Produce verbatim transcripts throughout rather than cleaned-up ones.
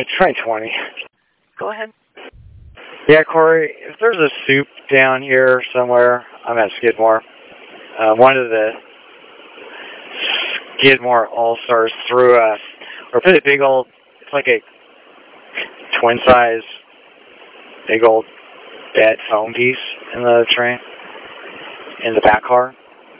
It's train twenty. Go ahead. Yeah, Corey, if there's a soup down here somewhere, I'm at Skidmore. Uh, one of the Skidmore All-Stars threw a, or put a big old, it's like a twin-size, big old bed foam piece in the train, in the back car.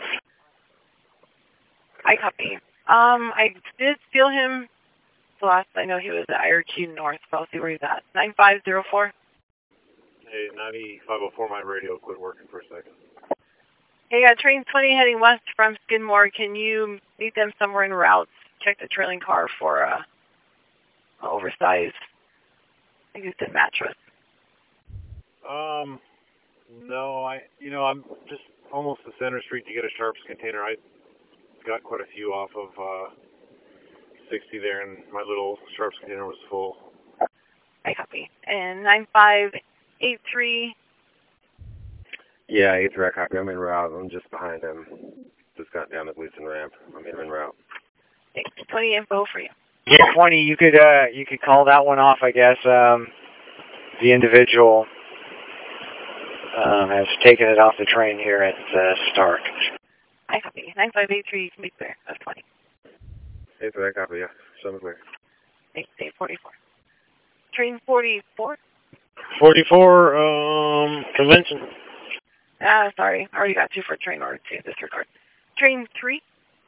I copy. Um, I did steal him. The last I know he was at I R Q North, so I'll see where he's at. nine five zero four. Hey, ninety-five oh four, my radio quit working for a second. Hey, uh, train twenty heading west from Skidmore. Can you meet them somewhere en route? Check the trailing car for uh, a oversized, I think it's a mattress. Um, no, I, you know, I'm just almost to Center Street to get a Sharps container. I got quite a few off of uh, sixty there, and my little Sharps container was full. I copy. And nine five eight three. Yeah, eight three, I copy. I'm en route. I'm just behind him. Just got down the Gleason ramp. I'm en route. twenty info for you. Yeah, twenty. You could uh, you could call that one off, I guess. Um, the individual um, has taken it off the train here at uh, Stark. I copy. nine five eight three, you can be clear of twenty. eight three, I copy, yeah. Show me clear. eight forty-four. Train forty-four. forty-four, um, convention. Ah, sorry. I already got two for train order two, disregard. Train three.